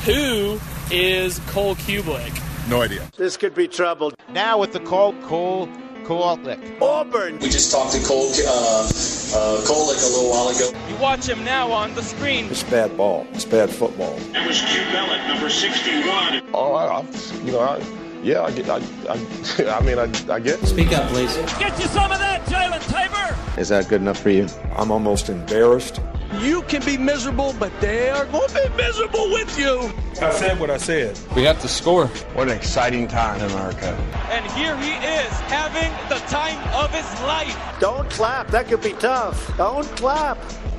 Who is Cole Kublik? No idea. This could be trouble. Now with the call, Cole Kollick. Auburn. We just talked to Kollick a little while ago. You watch him now on the screen. It's bad ball. It's bad football. That was Q Bellick, number 61. I get it. Speak up, please. Get you some of that, Jalen Tabor! Is that good enough for you? I'm almost embarrassed. You can be miserable, but they are going to be miserable with you. I said what I said. We have to score. What an exciting time in America. And here he is, having the time of his life. Don't clap. That could be tough. Don't clap.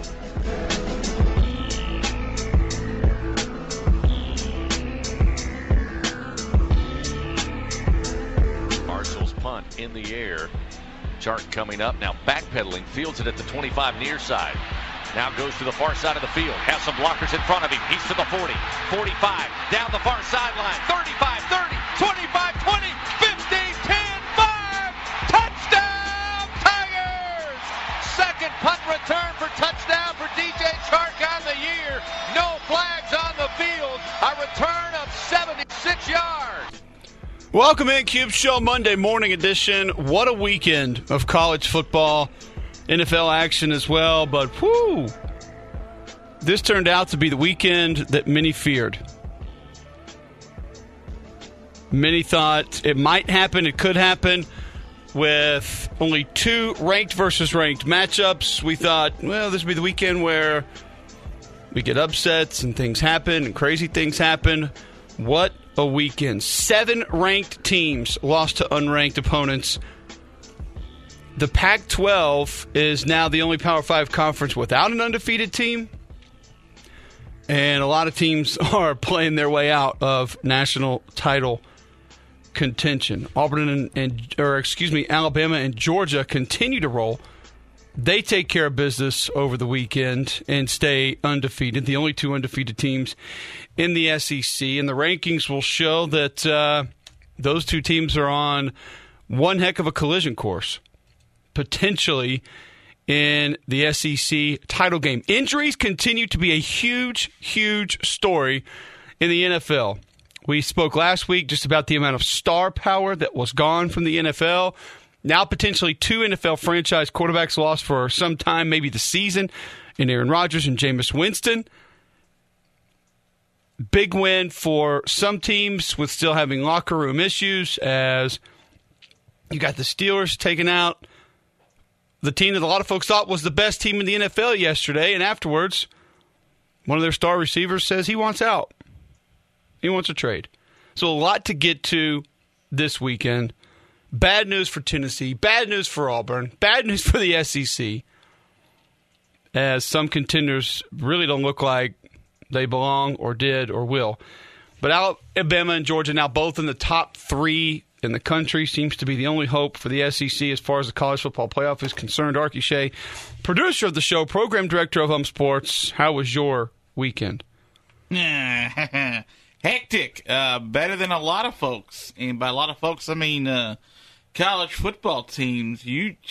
Marshall's punt in the air. Chark coming up now, backpedaling, fields it at the 25 near side. Now goes to the far side of the field. Has some blockers in front of him. He's to the 40, 45, down the far sideline. 35, 30, 25, 20, 15, 10, 5. Touchdown, Tigers! Second punt return for touchdown for DJ Chark on the year. No flags on the field. A return of 76 yards. Welcome in, Cube Show Monday morning edition. What a weekend of college football. NFL action as well, but whoo, this turned out to be the weekend that many feared. Many thought it might happen, it could happen. With only two ranked versus ranked matchups, we thought, well, this would be the weekend where we get upsets and things happen and crazy things happen. What a weekend. 7 ranked teams lost to unranked opponents. The Pac-12 is now the only Power 5 conference without an undefeated team. And a lot of teams are playing their way out of national title contention. Alabama and Georgia continue to roll. They take care of business over the weekend and stay undefeated. The only 2 undefeated teams in the SEC. And the rankings will show that those 2 teams are on one heck of a collision course, potentially in the SEC title game. Injuries continue to be a huge, huge story in the NFL. We spoke last week just about the amount of star power that was gone from the NFL. Now potentially 2 NFL franchise quarterbacks lost for some time, maybe the season, in Aaron Rodgers and Jameis Winston. Big win for some teams with still having locker room issues, as you got the Steelers taken out. The team that a lot of folks thought was the best team in the NFL yesterday, and afterwards, one of their star receivers says he wants out. He wants a trade. So a lot to get to this weekend. Bad news for Tennessee, bad news for Auburn, bad news for the SEC, as some contenders really don't look like they belong or did or will. But Alabama and Georgia now both in the top 3 in the country. Seems to be the only hope for the SEC as far as the college football playoff is concerned. Archie Shea, producer of the show, program director of Sports. How was your weekend? Hectic. Better than a lot of folks. And by a lot of folks, I mean college football teams.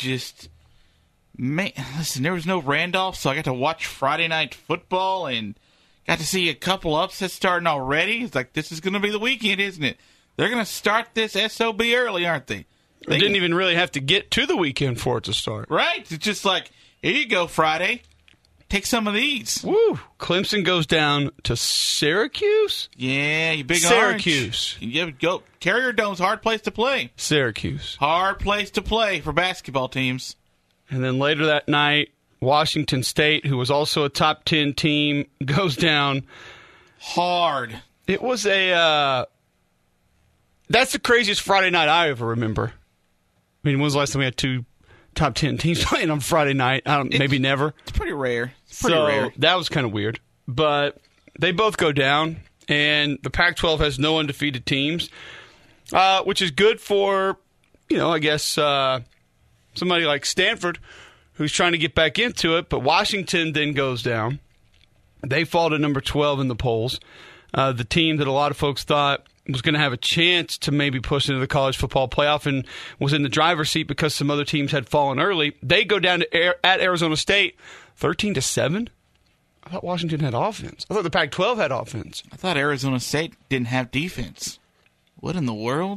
Listen, there was no Randolph, so I got to watch Friday Night Football and got to see a couple upsets starting already. It's like, this is going to be the weekend, isn't it? They're going to start this SOB early, aren't they? They didn't even really have to get to the weekend for it to start. Right. It's just like, here you go, Friday. Take some of these. Woo. Clemson goes down to Syracuse? Yeah, you big Syracuse. Orange. Yeah, go. Carrier Dome's a hard place to play. Syracuse. Hard place to play for basketball teams. And then later that night, Washington State, who was also a top 10 team, goes down hard. It was that's the craziest Friday night I ever remember. I mean, when was the last time we had 2 top 10 teams playing on Friday night? Maybe never. It's pretty rare. Rare. That was kind of weird. But they both go down, and the Pac-12 has no undefeated teams, which is good for, I guess, somebody like Stanford who's trying to get back into it. But Washington then goes down. They fall to number 12 in the polls. The team that a lot of folks thought was going to have a chance to maybe push into the college football playoff and was in the driver's seat because some other teams had fallen early. They go down to at Arizona State 13-7. I thought Washington had offense. I thought the Pac-12 had offense. I thought Arizona State didn't have defense. What in the world?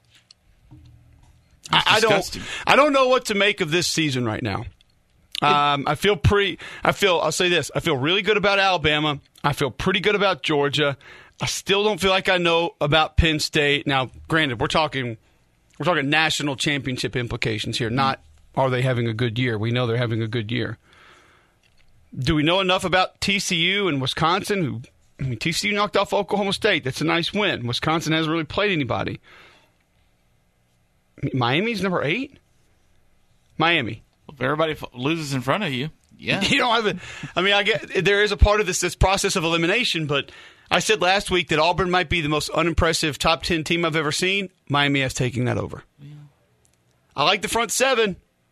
I don't know what to make of this season right now. I'll say this. I feel really good about Alabama. I feel pretty good about Georgia. I still don't feel like I know about Penn State. Now, granted, we're talking national championship implications here, not are they having a good year. We know they're having a good year. Do we know enough about TCU and Wisconsin? TCU knocked off Oklahoma State. That's a nice win. Wisconsin hasn't really played anybody. Miami's number 8? Miami. Well, if everybody loses in front of you, yeah. You don't have it. I mean, I get there is a part of this process of elimination, but I said last week that Auburn might be the most unimpressive top 10 team I've ever seen. Miami has taken that over. Yeah. I like the front 7.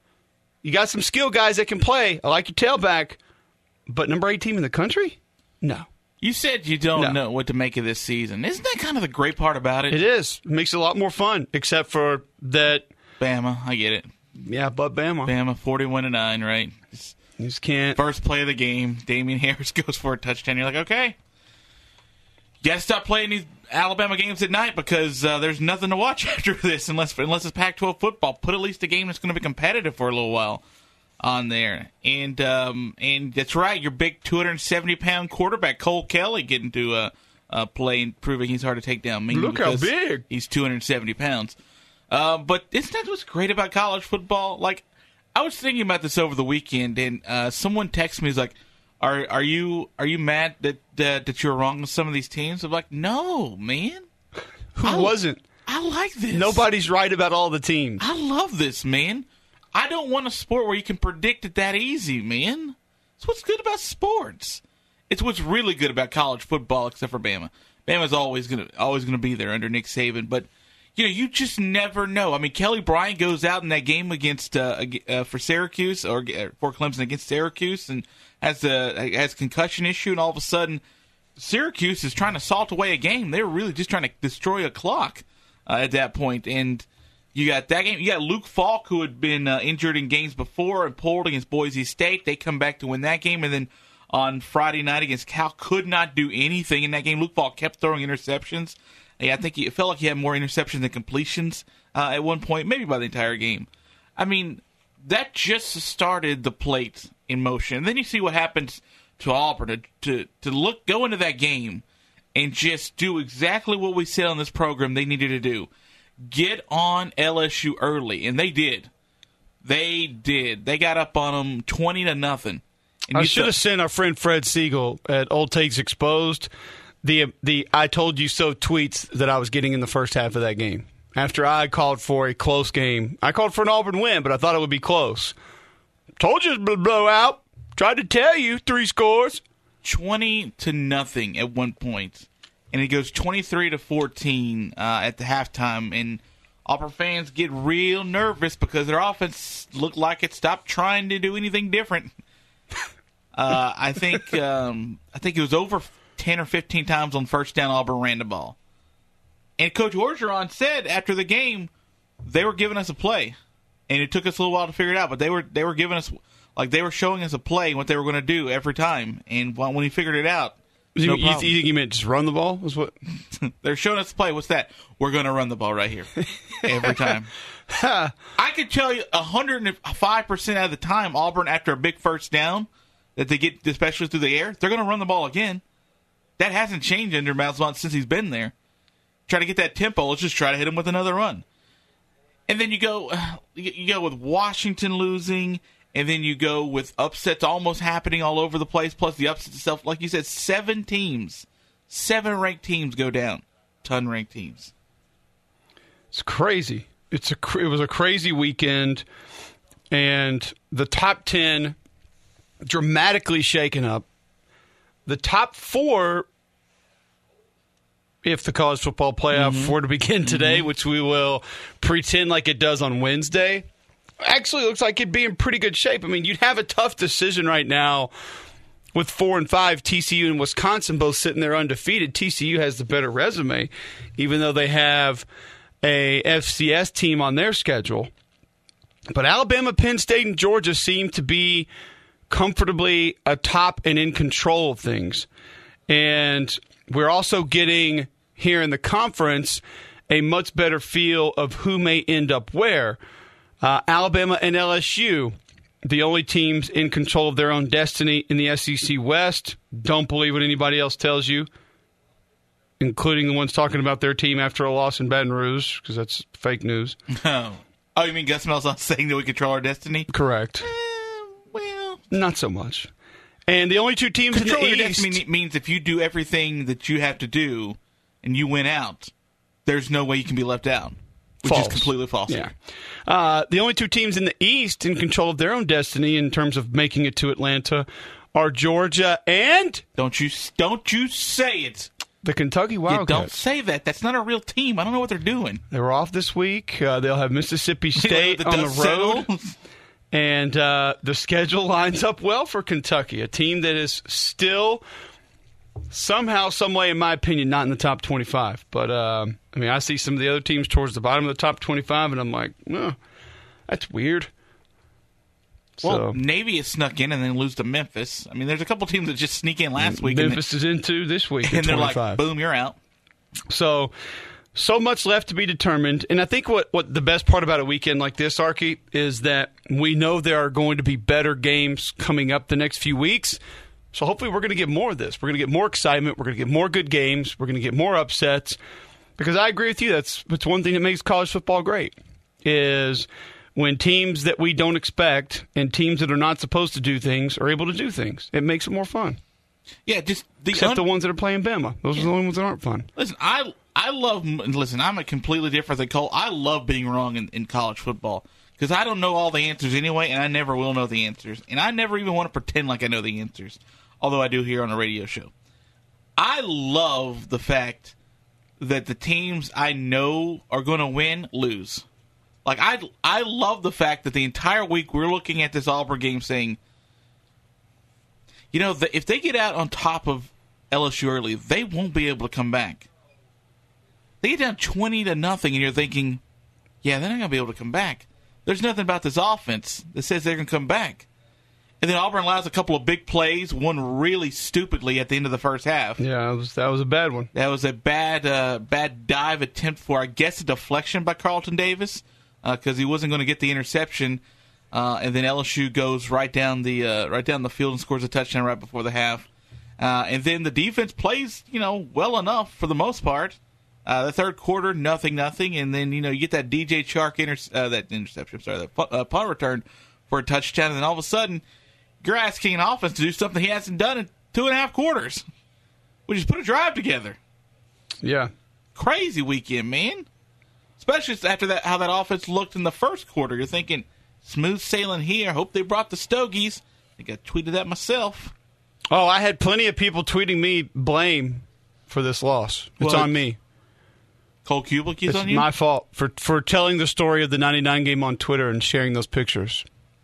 You got some skill guys that can play. I like your tailback. But number 8 team in the country? No. You said you don't know what to make of this season. Isn't that kind of the great part about it? It is. It makes it a lot more fun, except for that. Bama, I get it. Yeah, but Bama. Bama, 41-9, right? You just can't. First play of the game, Damian Harris goes for a touchdown. You're like, okay. You got to stop playing these Alabama games at night because there's nothing to watch after this unless it's Pac-12 football. Put at least a game that's going to be competitive for a little while on there. And that's right, your big 270-pound quarterback, Cole Kelly, getting to play and proving he's hard to take down. Look how big. He's 270 pounds. But isn't that what's great about college football? Like, I was thinking about this over the weekend, and someone texted me, he's like, Are you mad that you're wrong with some of these teams? I'm like, no, man. Who wasn't? I like this. Nobody's right about all the teams. I love this, man. I don't want a sport where you can predict it that easy, man. It's what's good about sports. It's what's really good about college football, except for Bama. Bama's always gonna be there under Nick Saban, but you just never know. I mean, Kelly Bryant goes out in that game against for Syracuse or for Clemson against Syracuse and has concussion issue, and all of a sudden Syracuse is trying to salt away a game. They were really just trying to destroy a clock at that point. And you got that game. You got Luke Falk, who had been injured in games before and pulled against Boise State. They come back to win that game, and then on Friday night against Cal, could not do anything in that game. Luke Falk kept throwing interceptions. Yeah, I think it felt like he had more interceptions than completions at one point, maybe by the entire game. I mean, that just started the plate in motion. And then you see what happens to Auburn to go into that game and just do exactly what we said on this program they needed to do. Get on LSU early, and they did. They did. They got up on them 20-0. I should have sent our friend Fred Siegel at Old Takes Exposed the I told you so tweets that I was getting in the first half of that game. After I called for a close game. I called for an Auburn win, but I thought it would be close. Told you it was a blowout. Tried to tell you 3 scores. 20-0 at one point. And it goes 23-14 at the halftime. And Auburn fans get real nervous because their offense looked like it stopped trying to do anything different. I think it was over 10 or 15 times on first down Auburn ran the ball. And Coach Orgeron said after the game they were giving us a play. And it took us a little while to figure it out, but they were giving us, like, they were showing us a play and what they were going to do every time. And when he figured it out, you think you meant just run the ball? Was what they're showing us the play. What's that? We're going to run the ball right here every time. I could tell you 105% of the time, Auburn, after a big first down that they get, especially through the air, they're going to run the ball again. That hasn't changed under Malzahn since he's been there. Try to get that tempo. Let's just try to hit him with another run. And then you go with Washington losing, and then you go with upsets almost happening all over the place, plus the upsets itself. Like you said, 7 ranked teams go down to unranked teams. It's crazy. It was a crazy weekend, and the top 10 dramatically shaken up. The top 4, if the college football playoff were to begin today, which we will pretend like it does on Wednesday, actually looks like it'd be in pretty good shape. I mean, you'd have a tough decision right now with 4 and 5, TCU and Wisconsin both sitting there undefeated. TCU has the better resume, even though they have a FCS team on their schedule. But Alabama, Penn State, and Georgia seem to be comfortably atop and in control of things. And we're also getting here in the conference a much better feel of who may end up where. Alabama and LSU, the only teams in control of their own destiny in the SEC West. Don't believe what anybody else tells you, including the ones talking about their team after a loss in Baton Rouge, because that's fake news. Oh, you mean Gus Malzahn saying that we control our destiny? Correct. Well, not so much. And the only two teams in the control your East destiny means if you do everything that you have to do and you win out, there's no way you can be left out, which false. is completely false. Yeah. The only two teams in the East in control of their own destiny in terms of making it to Atlanta are Georgia and Don't you say it. the Kentucky Wildcats. Don't say that. That's not a real team. I don't know what they're doing. They were off this week. They'll have Mississippi State on the road. And the schedule lines up well for Kentucky, a team that is still somehow, some way, in my opinion, not in the top 25. But, I see some of the other teams towards the bottom of the top 25, and I'm like, that's weird. Well, Navy has snuck in and then lose to Memphis. There's a couple teams that just sneak in last week. Memphis is into this week and at they're 25. like, boom, you're out. So much left to be determined. And I think what the best part about a weekend like this, Archie, is that we know there are going to be better games coming up the next few weeks. So hopefully we're going to get more of this. We're going to get more excitement. We're going to get more good games. We're going to get more upsets. Because I agree with you. That's one thing that makes college football great is when teams that we don't expect and teams that are not supposed to do things are able to do things. It makes it more fun. Yeah, just except the ones that are playing Bama. Those are the only ones that aren't fun. Listen, I'm a completely different than Cole. I love being wrong in college football because I don't know all the answers anyway, and I never will know the answers. And I never even want to pretend like I know the answers, although I do here on a radio show. I love the fact that the teams I know are going to win lose. Like, I love the fact that the entire week we're looking at this Auburn game saying, if they get out on top of LSU early, they won't be able to come back. They get down 20-0, and you're thinking, yeah, they're not going to be able to come back. There's nothing about this offense that says they're going to come back. And then Auburn allows a couple of big plays, one really stupidly at the end of the first half. Yeah, that was a bad one. That was a bad dive attempt for, I guess, a deflection by Carlton Davis because he wasn't going to get the interception. And then LSU goes right down the field and scores a touchdown right before the half. And then the defense plays, well enough for the most part. The third quarter, nothing, and then you get that DJ Chark punt return for a touchdown, and then all of a sudden you're asking an offense to do something he hasn't done in 2.5 quarters, which is put a drive together. Yeah, crazy weekend, man. Especially after that, how that offense looked in the first quarter. You're thinking smooth sailing here. Hope they brought the Stogies. I think I tweeted that myself. Oh, I had plenty of people tweeting me blame for this loss. It's on me. Cole Kublik is on you? It's my fault for telling the story of the 99 game on Twitter and sharing those pictures.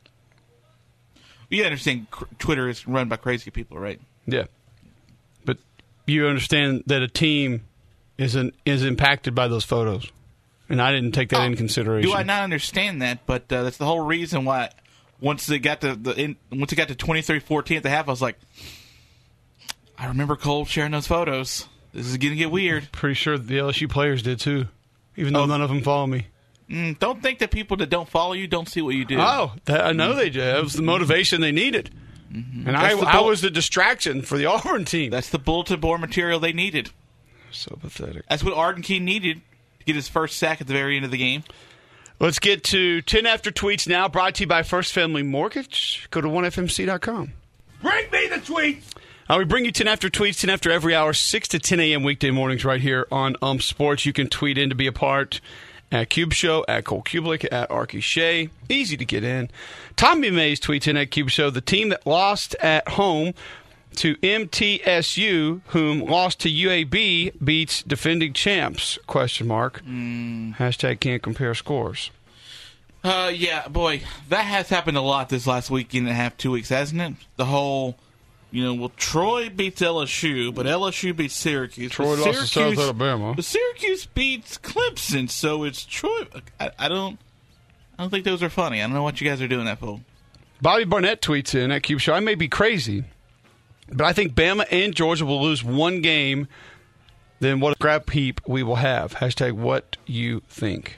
You understand Twitter is run by crazy people, right? Yeah. But you understand that a team is impacted by those photos. And I didn't take that into consideration. Do I not understand that? But that's the whole reason why once it got to 23-14 at the half, I was like, I remember Cole sharing those photos. This is going to get weird. Pretty sure the LSU players did too, even though none of them follow me. Don't think that people that don't follow you don't see what you do. Oh, I know they did. That was the motivation they needed. Mm-hmm. And I was the distraction for the Auburn team. That's the bulletin board material they needed. So pathetic. That's what Arden Key needed to get his first sack at the very end of the game. Let's get to 10 After Tweets now, brought to you by First Family Mortgage. Go to 1FMC.com. Bring me the tweets! We bring you 10 After Tweets, 10 After every hour, 6 to 10 a.m. weekday mornings right here on Sports. You can tweet in to be a part at Cube Show, at Cole Kublik, at Archie Shea. Easy to get in. Tommy Mays tweets in at Cube Show, the team that lost at home to MTSU, whom lost to UAB, beats defending champs, ? Hashtag can't compare scores. Yeah, boy, that has happened a lot this last weekend and a half, 2 weeks, hasn't it? The whole... Troy beats LSU, but LSU beats Syracuse. Troy lost to South Alabama. But Syracuse beats Clemson, so it's Troy. I don't think those are funny. I don't know what you guys are doing that for. Bobby Barnett tweets in at Cube Show, I may be crazy, but I think Bama and Georgia will lose one game, then what a crap heap we will have. Hashtag what you think.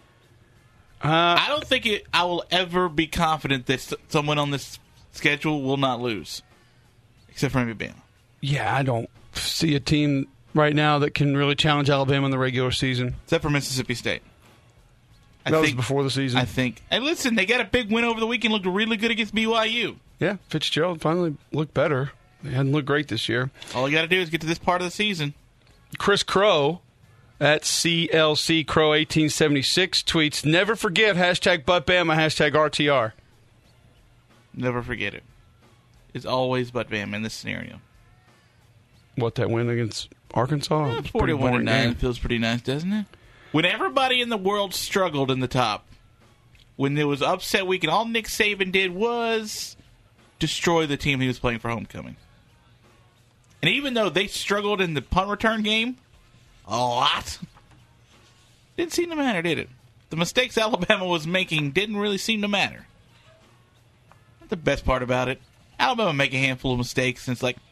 I don't think I will ever be confident that someone on this schedule will not lose, except for maybe Bama. Yeah, I don't see a team right now that can really challenge Alabama in the regular season. Except for Mississippi State. That was before the season. I think. And listen, they got a big win over the weekend, looked really good against BYU. Yeah, Fitzgerald finally looked better. They hadn't looked great this year. All you got to do is get to this part of the season. Chris Crow at CLC Crow 1876 tweets, never forget, hashtag ButtBama, hashtag RTR. Never forget it. It's always ButtBama in this scenario. What, that win against Arkansas? Yeah, 41-9 feels pretty nice, doesn't it? When everybody in the world struggled in the top, when there was upset week, and all Nick Saban did was destroy the team he was playing for homecoming. And even though they struggled in the punt return game a lot, didn't seem to matter, did it? The mistakes Alabama was making didn't really seem to matter. That's the best part about it. Alabama make a handful of mistakes, and it's like,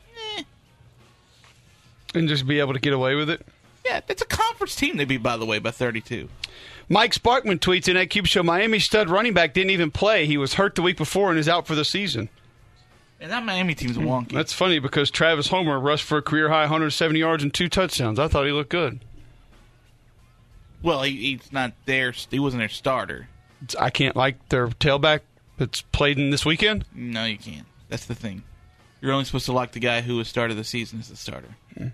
And just be able to get away with it? Yeah, it's a conference team they beat, by the way, by 32. Mike Sparkman tweets in at Cube Show, Miami stud running back didn't even play. He was hurt the week before and is out for the season. And that Miami team's wonky. That's funny because Travis Homer rushed for a career-high 170 yards and 2 touchdowns. I thought he looked good. Well, he's not there. He wasn't their starter. I can't like their tailback that's played in this weekend? No, you can't. That's the thing. You're only supposed to like the guy who has started the season as the starter.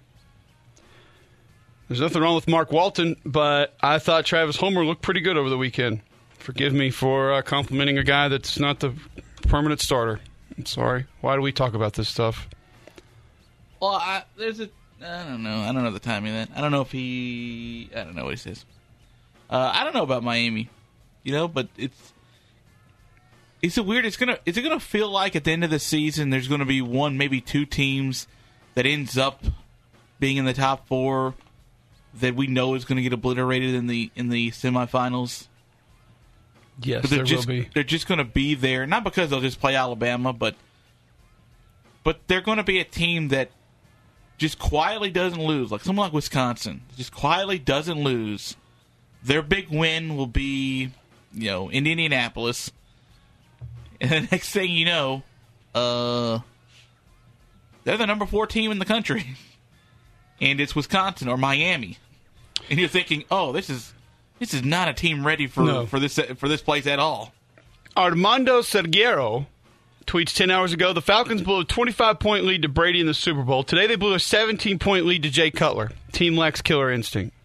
There's nothing wrong with Mark Walton, but I thought Travis Homer looked pretty good over the weekend. Forgive me for complimenting a guy that's not the permanent starter. I'm sorry. Why do we talk about this stuff? Well, I don't know. I don't know the timing of that. I don't know what he says. I don't know about Miami, but it's a weird. Is it gonna feel like at the end of the season there's gonna be one, maybe two teams that ends up being in the top 4 that we know is going to get obliterated in the semifinals? Yes, there will be. They're just going to be there, not because they'll just play Alabama, but they're going to be a team that just quietly doesn't lose, like someone like Wisconsin, just quietly doesn't lose. Their big win will be, in Indianapolis, and the next thing you know, they're the number 4 team in the country, and it's Wisconsin or Miami. And you're thinking, oh, this is not a team ready for this place at all. Armando Serguero tweets 10 hours ago, the Falcons blew a 25-point lead to Brady in the Super Bowl. Today they blew a 17-point lead to Jay Cutler. Team lacks killer instinct.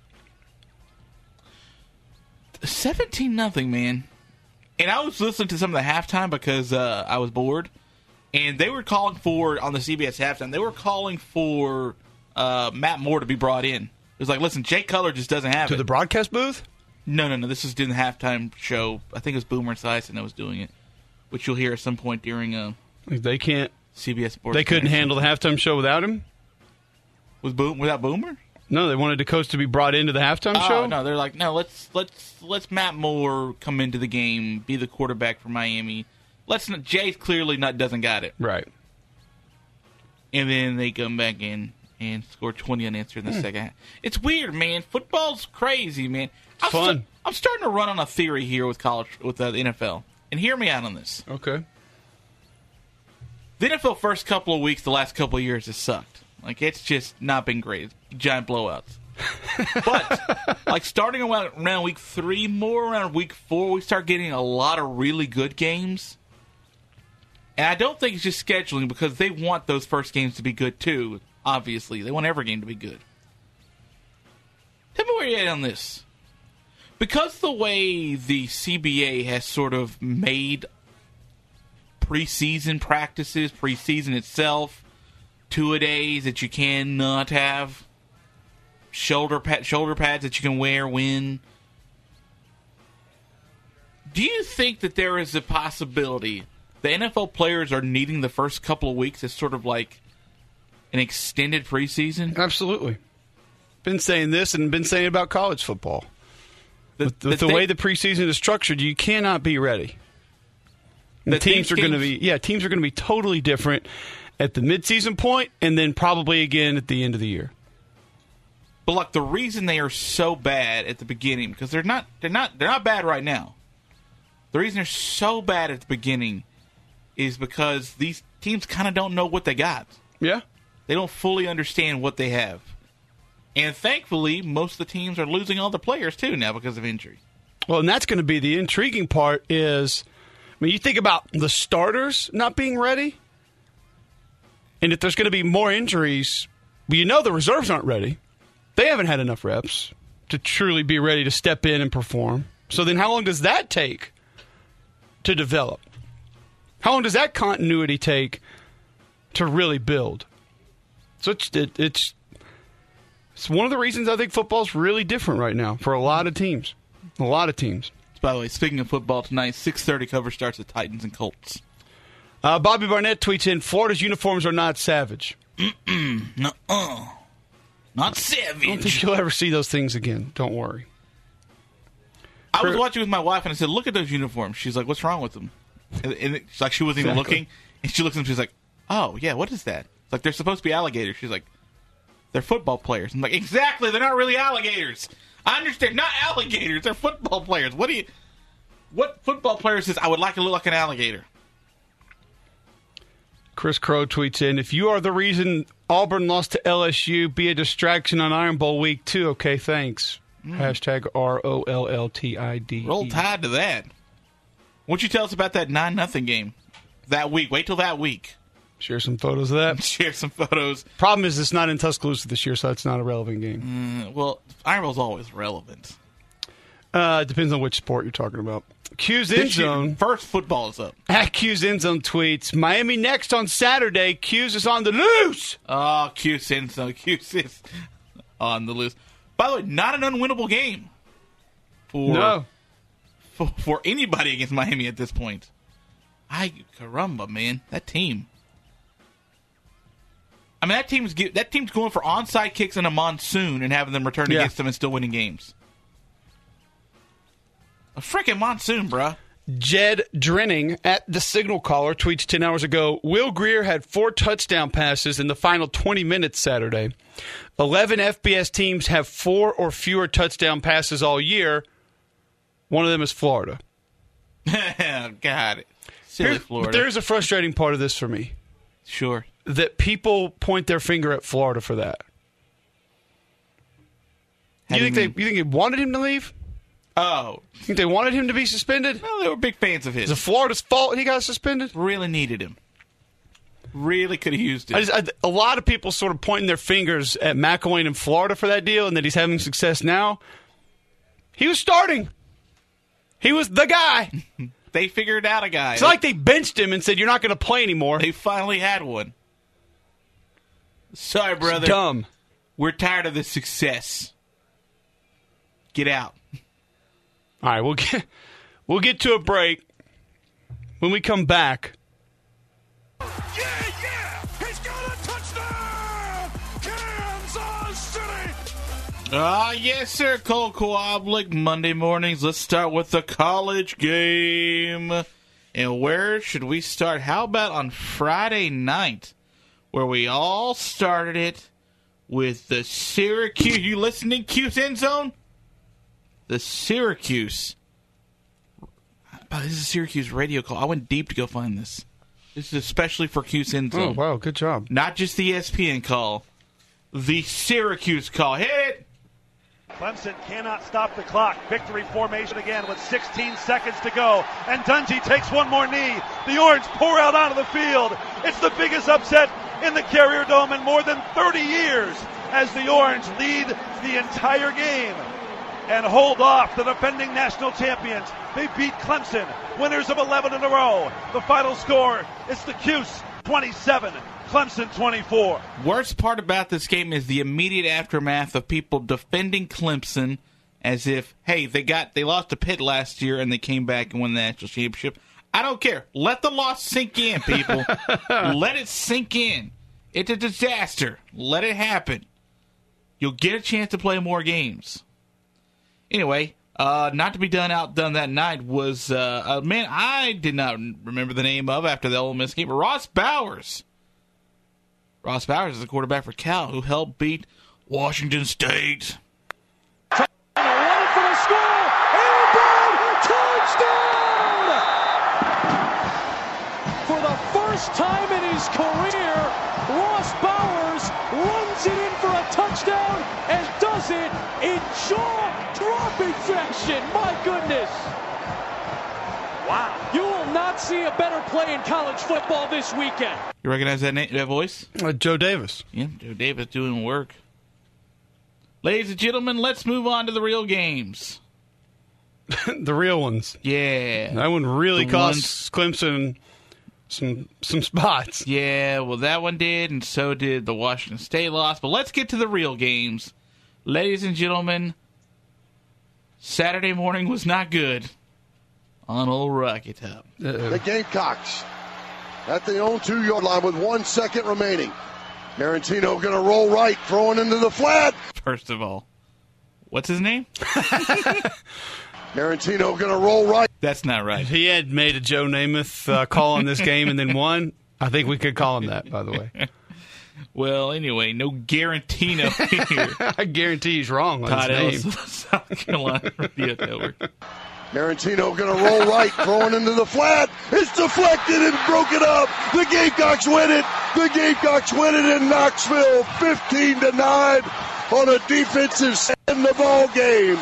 17-0, man. And I was listening to some of the halftime because I was bored. And they were calling for, on the CBS halftime, they were calling for Matt Moore to be brought in. It was like, listen, Jay Cutler just doesn't have it. To the broadcast booth? No. This was during the halftime show. I think it was Boomer Esiason that was doing it, which you'll hear at some point during they can't CBS Sports. They couldn't handle the halftime show without him? Without Boomer? No, they wanted the coach to be brought into the halftime show? No, they're like, no, let's Matt Moore come into the game, be the quarterback for Miami. Jay clearly doesn't got it. Right. And then they come back in and score 20 unanswered in the second half. It's weird, man. Football's crazy, man. Fun. I'm starting to run on a theory here with the NFL. And hear me out on this. Okay. The NFL first couple of weeks, the last couple of years, has sucked. Like, it's just not been great. Giant blowouts. But, starting around week 3, more around week 4, we start getting a lot of really good games. And I don't think it's just scheduling because they want those first games to be good, too. Obviously, they want every game to be good. Tell me where you're at on this. Because the way the CBA has sort of made preseason practices, preseason itself, 2-a-days that you cannot have, shoulder pads that you can wear when. Do you think that there is a possibility the NFL players are needing the first couple of weeks as sort of like an extended preseason? Absolutely. Been saying this and been saying about college football. With the way the preseason is structured, you cannot be ready. Teams are going to be totally different at the midseason point, and then probably again at the end of the year. But look, the reason they are so bad at the beginning, because they're not bad right now. The reason they're so bad at the beginning is because these teams kind of don't know what they got. Yeah. They don't fully understand what they have. And thankfully, most of the teams are losing all their players, too, now because of injury. Well, and that's going to be the intriguing part is, I mean, you think about the starters not being ready, and if there's going to be more injuries, well, you know the reserves aren't ready. They haven't had enough reps to truly be ready to step in and perform. So then how long does that take to develop? How long does that continuity take to really build? So it's one of the reasons I think football's really different right now for a lot of teams. A lot of teams. By the way, speaking of football tonight, 6:30 cover starts with Titans and Colts. Bobby Barnett tweets in, Florida's uniforms are not savage. Nuh-uh. Not savage. I don't think you'll ever see those things again. Don't worry. I was watching with my wife, and I said, look at those uniforms. She's like, what's wrong with them? And it's like she wasn't even looking. And she looks at them, she's like, oh, yeah, what is that? It's like, they're supposed to be alligators. She's like, they're football players. I'm like, exactly, they're not really alligators. I understand, not alligators. They're football players. What football player says, I would like to look like an alligator? Chris Crow tweets in, if you are the reason Auburn lost to LSU, be a distraction on Iron Bowl week 2. Okay, thanks. Hashtag ROLLTID. Roll Tide to that. What'd you tell us about that 9-0 game that week? Wait till that week. Share some photos of that. Share some photos. Problem is, it's not in Tuscaloosa this year, so that's not a relevant game. Well, Iron Bowl's always relevant. It depends on which sport you're talking about. Q's End Zone. First football is up. At Q's End Zone tweets, Miami next on Saturday. Q's is on the loose. Oh, Q's End Zone. Q's is on the loose. By the way, not an unwinnable game for anybody against Miami at this point. Ay, caramba, man. That team. I mean, that team's going for onside kicks in a monsoon and having them return against them and still winning games. A freaking monsoon, bruh. Jed Drenning at the Signal Caller tweets 10 hours ago, Will Grier had 4 touchdown passes in the final 20 minutes Saturday. 11 FBS teams have 4 or fewer touchdown passes all year. One of them is Florida. Got it. Silly Florida. But there's a frustrating part of this for me. Sure. That people point their finger at Florida for that. You think they wanted him to leave? Oh. You think they wanted him to be suspended? Well, they were big fans of his. Is it Florida's fault he got suspended? Really needed him. Really could have used him. A lot of people sort of pointing their fingers at McElwain in Florida for that deal and that he's having success now. He was starting. He was the guy. They figured out a guy. It's like they benched him and said, you're not going to play anymore. They finally had one. Sorry, brother. It's dumb. We're tired of this success. Get out. All right, we'll get to a break. When we come back. He's got a touchdown! Kansas City! Yes, sir. Cole Kowalik, Monday mornings. Let's start with the college game. And where should we start? How about on Friday night, where we all started it with the Syracuse. You listening, Q's End Zone? The Syracuse. This is a Syracuse radio call. I went deep to go find this. This is especially for Q's End Zone. Oh, wow. Good job. Not just the ESPN call. The Syracuse call. Hit it! Clemson cannot stop the clock. Victory formation again with 16 seconds to go. And Dungy takes one more knee. The Orange pour out onto the field. It's the biggest upset in the Carrier Dome in more than 30 years as the Orange lead the entire game and hold off the defending national champions. They beat Clemson, winners of 11 in a row. The final score is the Cuse 27, Clemson 24. Worst part about this game is the immediate aftermath of people defending Clemson as if, hey, they lost to Pitt last year and they came back and won the national championship. I don't care. Let the loss sink in, people. Let it sink in. It's a disaster. Let it happen. You'll get a chance to play more games. Anyway, Not to be outdone that night was a man I did not remember the name of after the Ole Miss game, Ross Bowers. Ross Bowers is the quarterback for Cal, who helped beat Washington State. For the score! Airborne touchdown! For the first time in his career, Ross Bowers runs it in for a touchdown and does it in jaw-dropping fashion. My goodness. Wow. You will not see a better play in college football this weekend. You recognize that voice? Joe Davis. Yeah, Joe Davis doing work. Ladies and gentlemen, let's move on to the real games. The real ones. Yeah. That one really cost Clemson some spots. Yeah, well, that one did, and so did the Washington State loss. But let's get to the real games. Ladies and gentlemen, Saturday morning was not good on old Rocky Top. The Gamecocks at the own 2-yard line with 1 second remaining. Marantino going to roll right, throwing into the flat. First of all, what's his name? Marantino going to roll right. That's not right. If he had made a Joe Namath call on this game and then won, I think we could call him that, by the way. Well, anyway, no Garantino here. I guarantee he's wrong on Todd his name. South Carolina Radio Network. Marantino going to roll right, throwing into the flat. It's deflected and broken up. The Gamecocks win it. The Gamecocks win it in Knoxville, 15-9 on a defensive set in the ball game.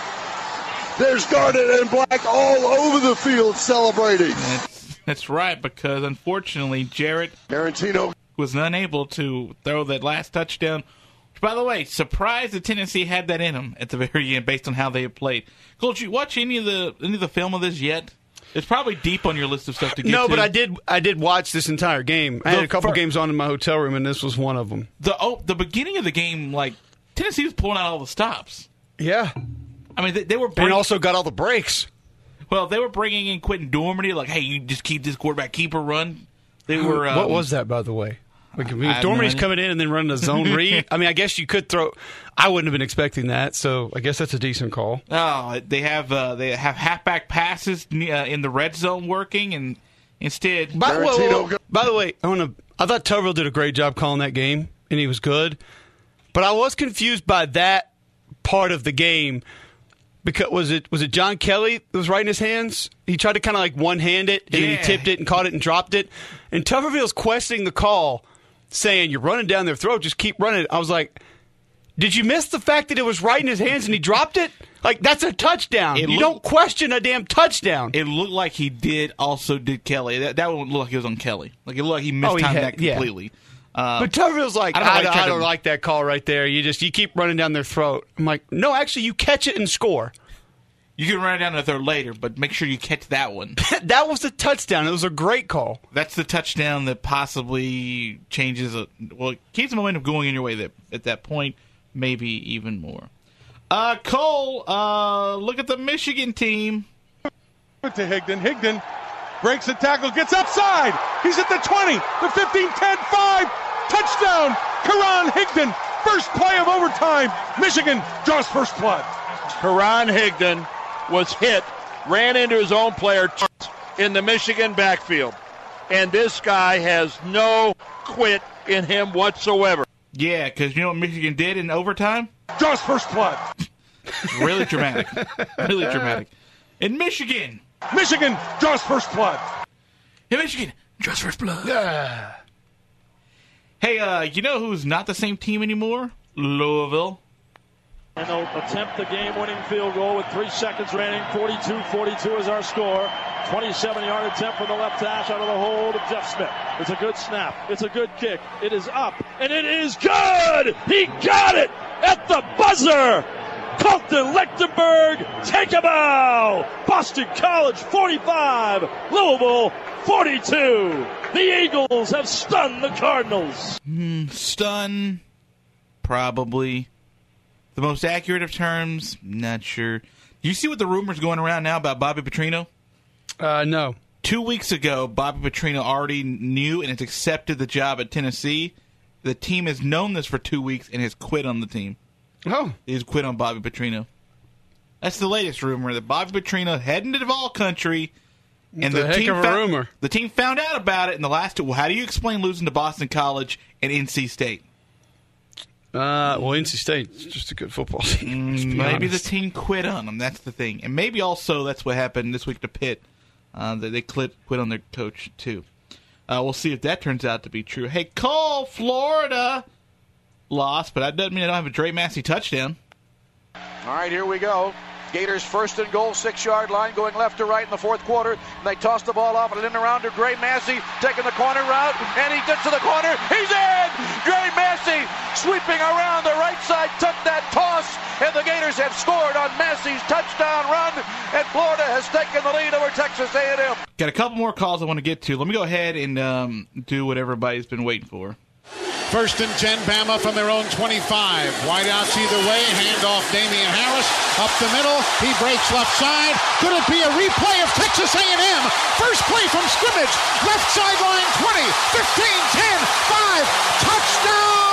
There's Garnet and Black all over the field celebrating. That's right, because unfortunately, Jarrett Marantino was unable to throw that last touchdown. By the way, surprised that Tennessee had that in them at the very end based on how they have played. Cole, did you watch any of the film of this yet? It's probably deep on your list of stuff to get to. No, but I did watch this entire game. I had a couple games on in my hotel room, and this was one of them. The beginning of the game, like, Tennessee was pulling out all the stops. Yeah. I mean, they were and also got all the breaks. Well, they were bringing in Quentin Dormady, like, hey, you just keep this quarterback, keep a run. They were. What was that, by the way? Like, Dormady's coming in and then running a zone read. I mean, I guess you could throw. I wouldn't have been expecting that, so I guess that's a decent call. Oh, they have halfback passes in the red zone working, and instead. By the way, I thought Tuberville did a great job calling that game, and he was good. But I was confused by that part of the game. Because was it John Kelly that was right in his hands? He tried to kind of like one-hand it, and then he tipped it and caught it and dropped it. And Tuberville's questioning the call, saying, you're running down their throat, just keep running. I was like, did you miss the fact that it was right in his hands and he dropped it? Like, that's a touchdown. You don't question a damn touchdown. It looked like he did Kelly. That one looked like it was on Kelly. Like, it looked like he mistimed that completely. Yeah. But Tuberville's like, I don't like that call right there. You keep running down their throat. I'm like, no, actually, you catch it and score. You can run it down their throat later, but make sure you catch that one. That was the touchdown. It was a great call. That's the touchdown that possibly changes it keeps the momentum going in your way at that point, maybe even more. Cole, look at the Michigan team. To Higdon. Higdon breaks the tackle, gets upside. He's at the 20, the 15, 10, 5. Touchdown, Karan Higdon. First play of overtime. Michigan draws first blood. Karan Higdon was hit, ran into his own player in the Michigan backfield. And this guy has no quit in him whatsoever. Yeah, because you know what Michigan did in overtime? Draws first blood. Really dramatic. Really dramatic. In Michigan draws first blood. In Michigan draws first blood. Yeah. Hey, you know who's not the same team anymore? Louisville. And they'll attempt the game-winning field goal with 3 seconds remaining. 42-42 is our score. 27-yard attempt from the left hash out of the hold of Jeff Smith. It's a good snap. It's a good kick. It is up, and it is good! He got it at the buzzer! Colton Lichtenberg, take a bow! Boston College 45, Louisville 42. The Eagles have stunned the Cardinals. Stun, probably. The most accurate of terms, not sure. Do you see what the rumors going around now about Bobby Petrino? No. 2 weeks ago, Bobby Petrino already knew and has accepted the job at Tennessee. The team has known this for 2 weeks and has quit on the team. Oh. He's quit on Bobby Petrino. That's the latest rumor that Bobby Petrino heading to Vol Country. And the heck of a rumor. The team found out about it in the last two. Well, how do you explain losing to Boston College and NC State? Well, NC State's just a good football team. Maybe the team quit on them. That's the thing. And maybe also that's what happened this week to Pitt. They quit on their coach, too. We'll see if that turns out to be true. Hey, Cole, Florida lost, but that doesn't mean they don't have a Dre Massey touchdown. All right, here we go. Gators first and goal, 6-yard line, going left to right in the fourth quarter. And they toss the ball off and in around to Dre Massey, taking the corner route, and he gets to the corner. He's in! Dre Massey sweeping around the right side, took that toss, and the Gators have scored on Massey's touchdown run, and Florida has taken the lead over Texas A&M. Got a couple more calls I want to get to. Let me go ahead and do what everybody's been waiting for. First and 10, Bama from their own 25. Wideouts either way. Handoff Damian Harris up the middle. He breaks left side. Could it be a replay of Texas A&M? First play from scrimmage. Left sideline 20, 15, 10, 5. Touchdown!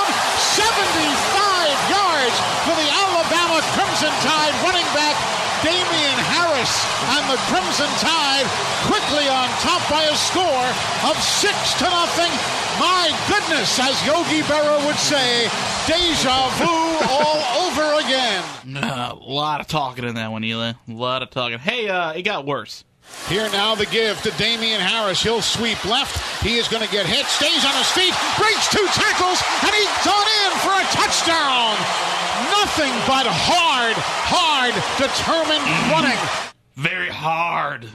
75 yards for the Alabama Crimson Tide running back Damian Harris, and the Crimson Tide quickly on top by a score of 6-0. My goodness, as Yogi Berra would say, deja vu all over again. A lot of talking in that one, Eli. A lot of talking. Hey, it got worse. Here now the give to Damian Harris. He'll sweep left. He is going to get hit. Stays on his feet. Breaks 2 tackles. And he's on in for a touchdown. Nothing but hard, determined running. Very hard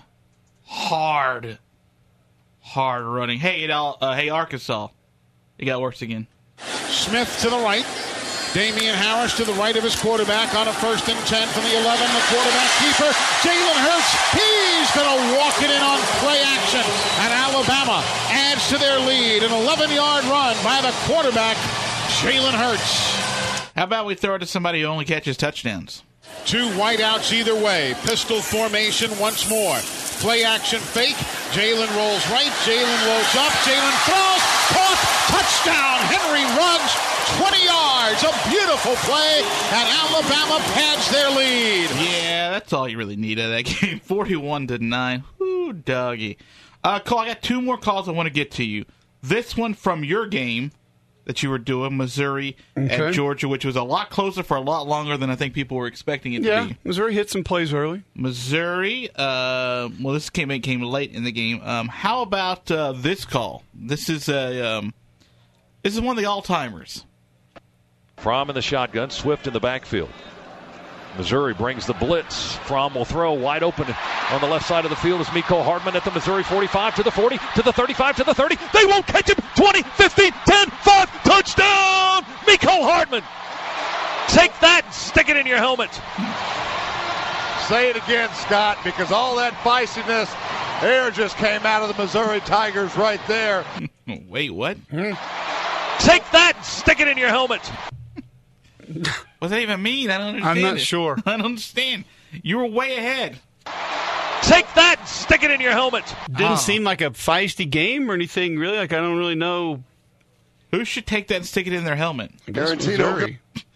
running. Hey, Arkansas. It got worse again. Smith to the right. Damian Harris to the right of his quarterback on a 1st and 10 from the 11. The quarterback keeper, Jalen Hurts. He's going to walk it in on play action. And Alabama adds to their lead. An 11-yard run by the quarterback, Jalen Hurts. How about we throw it to somebody who only catches touchdowns? 2 wideouts either way. Pistol formation once more. Play action fake. Jalen rolls right. Jalen loads up. Jalen throws. Caught. Touchdown. Henry runs 20 yards. A beautiful play. And Alabama pads their lead. Yeah, that's all you really need out of that game. 41-9. Ooh, doggy. Cole, I got 2 more calls I want to get to you. This one from your game that you were doing, Missouri at Georgia, which was a lot closer for a lot longer than I think people were expecting it to be. Yeah, Missouri hit some plays early. Missouri, this came late in the game. How about this call? This is one of the all-timers. Fromm in the shotgun, Swift in the backfield. Missouri brings the blitz. Fromm will throw wide open on the left side of the field is Mecole Hardman at the Missouri 45 to the 40 to the 35 to the 30. They won't catch him. 20, 15, 10, 5. Touchdown! Mecole Hardman. Take that and stick it in your helmet. Say it again, Scott, because all that feistiness, air just came out of the Missouri Tigers right there. Wait, what? Take that and stick it in your helmet. What does that even mean? I don't understand. I'm not sure. I don't understand. You were way ahead. Take that and stick it in your helmet. Didn't seem like a feisty game or anything, really. Like, I don't really know. Who should take that and stick it in their helmet? Guarantee Missouri.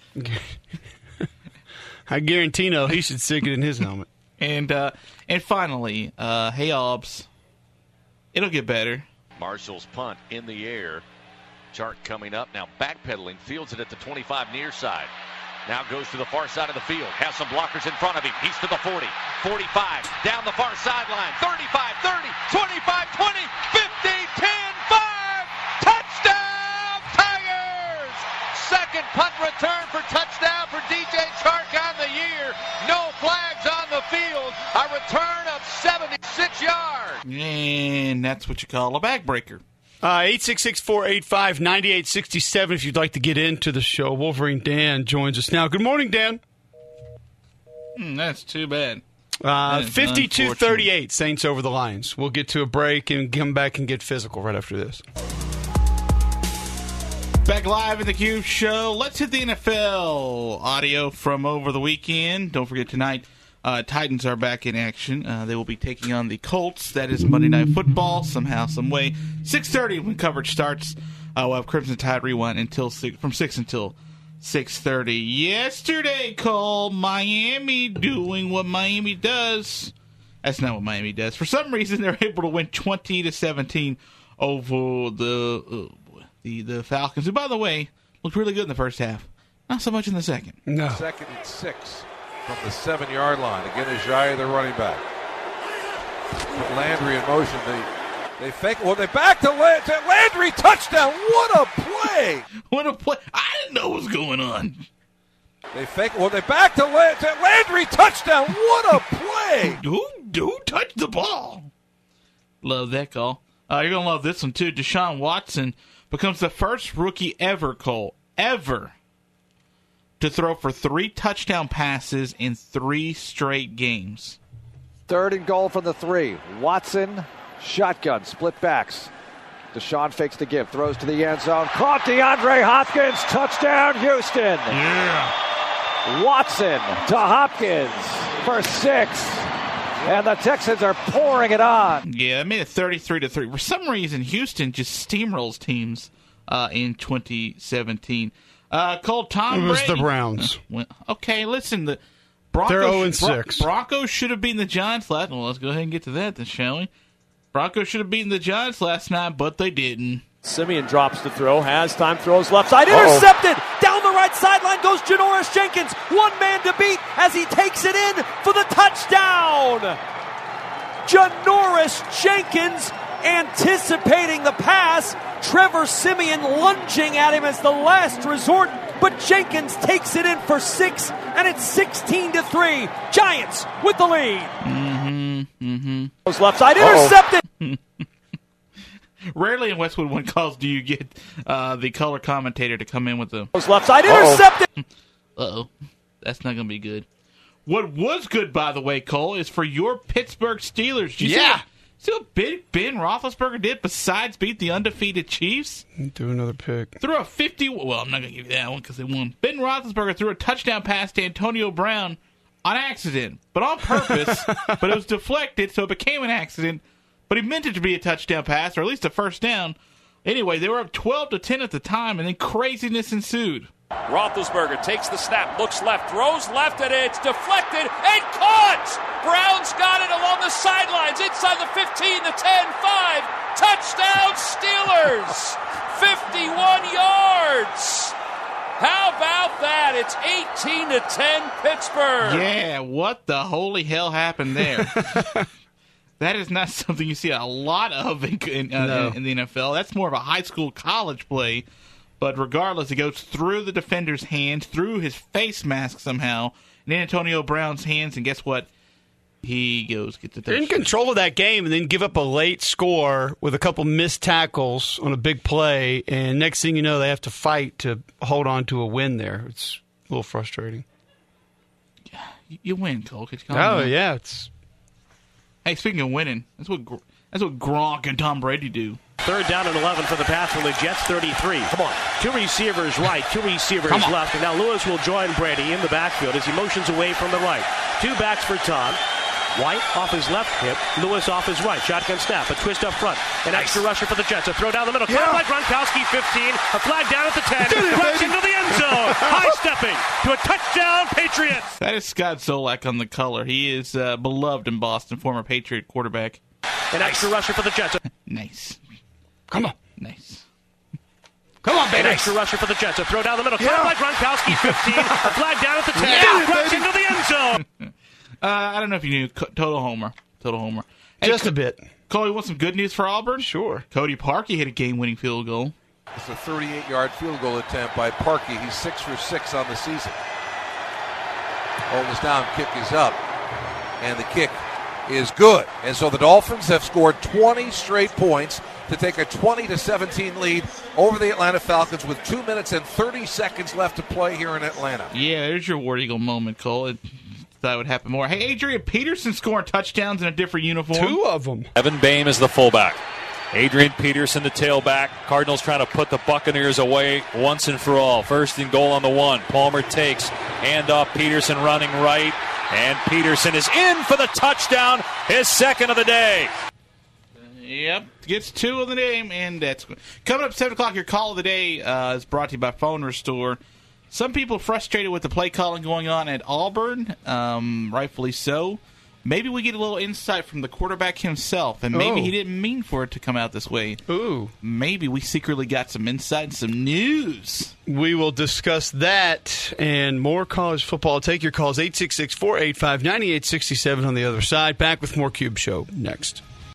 I guarantee he should stick it in his helmet. And finally, hey, Obbs, it'll get better. Marshall's punt in the air. Chark coming up now, backpedaling, fields it at the 25 near side. Now goes to the far side of the field. Has some blockers in front of him. He's to the 40, 45, down the far sideline. 35, 30, 25, 20, 15, 10, 5. Touchdown, Tigers! Second punt return for touchdown for DJ Chark on the year. No flags on the field. A return of 76 yards. And that's what you call a backbreaker. 866-485-9867 if you'd like to get into the show. Wolverine Dan joins us now. Good morning, Dan. That's too bad. 52-38, Saints over the Lions. We'll get to a break and come back and get physical right after this. Back live in the Cube Show. Let's hit the NFL audio from over the weekend. Don't forget tonight, Titans are back in action. They will be taking on the Colts. That is Monday Night Football, somehow, some way. 6:30 when coverage starts. We'll have Crimson Tide Rewind from 6 until 6:30. Yesterday, Cole, Miami doing what Miami does. That's not what Miami does. For some reason, they're able to win 20-17 over the Falcons, who, by the way, looked really good in the first half. Not so much in the second. No. 2nd and 6 from the 7-yard line. Again, Ajayi, the running back. Put Landry in motion. They fake. Well, they back to Landry. Touchdown. What a play. What a play. I didn't know what was going on. They fake. Well, they back to Landry. Touchdown. What a play. Who touched the ball? Love that call. You're going to love this one, too. Deshaun Watson becomes the first rookie ever, Cole, ever, to throw for 3 touchdown passes in 3 straight games. 3rd and goal from the 3. Watson, shotgun, split backs. Deshaun fakes the give, throws to the end zone. Caught DeAndre Hopkins, touchdown Houston. Yeah. Watson to Hopkins for 6. And the Texans are pouring it on. Yeah, they made it 33-3. For some reason, Houston just steamrolls teams in 2017. Cole, Tom Brady. It was the Browns. Okay, listen, the Broncos. They're 0-6. Broncos should have beaten the Giants last night. Well, let's go ahead and get to that then, shall we? Broncos should have beaten the Giants last night, but they didn't. Simeon drops the throw, has time, throws left side, intercepted! Down the right sideline goes Janoris Jenkins, one man to beat as he takes it in for the touchdown! Janoris Jenkins anticipating the pass, Trevor Simeon lunging at him as the last resort, but Jenkins takes it in for 6, and it's 16-3. Giants with the lead. Goes left side, intercepted! Rarely in Westwood One Calls do you get the color commentator to come in with the left side intercepted. Uh-oh. That's not going to be good. What was good, by the way, Cole, is for your Pittsburgh Steelers. See what big Ben Roethlisberger did besides beat the undefeated Chiefs? Do another pick. Threw a 50. Well, I'm not going to give you that one because they won. Ben Roethlisberger threw a touchdown pass to Antonio Brown on accident, but on purpose. But it was deflected, so it became an accident. But he meant it to be a touchdown pass, or at least a first down. Anyway, they were up 12-10 at the time, and then craziness ensued. Roethlisberger takes the snap, looks left, throws left, and it's deflected and caught! Brown's got it along the sidelines, inside the 15, the 10, 5. Touchdown Steelers! 51 yards! How about that? It's 18-10 Pittsburgh. Yeah, what the holy hell happened there? That is not something you see a lot of in the NFL. That's more of a high school, college play. But regardless, it goes through the defender's hands, through his face mask somehow, and in Antonio Brown's hands, and guess what? He gets the touchdown. They're in control of that game and then give up a late score with a couple missed tackles on a big play, and next thing you know, they have to fight to hold on to a win there. It's a little frustrating. You win, Cole. Could you calm down? Yeah, it's... Hey, speaking of winning, that's what Gronk and Tom Brady do. 3rd down and 11 for the pass from the Jets, 33. Come on. 2 receivers right, 2 receivers left. And now Lewis will join Brady in the backfield as he motions away from the right. 2 backs for Todd. White off his left hip, Lewis off his right. Shotgun snap, a twist up front. An extra rusher for the Jets. A throw down the middle. Caught by Gronkowski, 15. A flag down at the 10. Runs into the end zone. High-stepping to a touchdown, Patriots. That is Scott Zolak on the color. He is beloved in Boston, former Patriot quarterback. An extra rusher for the Jets. Nice. Come on. Nice. Come on, baby. An extra rusher for the Jets. A throw down the middle. Caught by Gronkowski, 15. A flag down at the 10. Runs into the end zone. I don't know if you knew. Total homer. Hey, just a bit. Cole, you want some good news for Auburn? Sure. Cody Parkey hit a game-winning field goal. It's a 38-yard field goal attempt by Parkey. He's 6 for 6 on the season. Hold is down, kick is up, and the kick is good. And so the Dolphins have scored 20 straight points to take a 20-17 lead over the Atlanta Falcons with 2 minutes and 30 seconds left to play here in Atlanta. Yeah, there's your War Eagle moment, Cole. That would happen more. Hey, Adrian Peterson scoring touchdowns in a different uniform. 2 of them. Evan Boehm is the fullback. Adrian Peterson, the tailback. Cardinals trying to put the Buccaneers away once and for all. 1st and goal on the 1. Palmer takes. Hand off. Peterson running right. And Peterson is in for the touchdown. His 2nd of the day. Yep. Gets 2 of the game. And that's coming up 7 o'clock. Your call of the day is brought to you by Phone Restore. Some people frustrated with the play calling going on at Auburn, rightfully so. Maybe we get a little insight from the quarterback himself, and maybe he didn't mean for it to come out this way. Ooh. Maybe we secretly got some insight and some news. We will discuss that and more college football. Take your calls, 866-485-9867 on the other side. Back with more Cube Show next.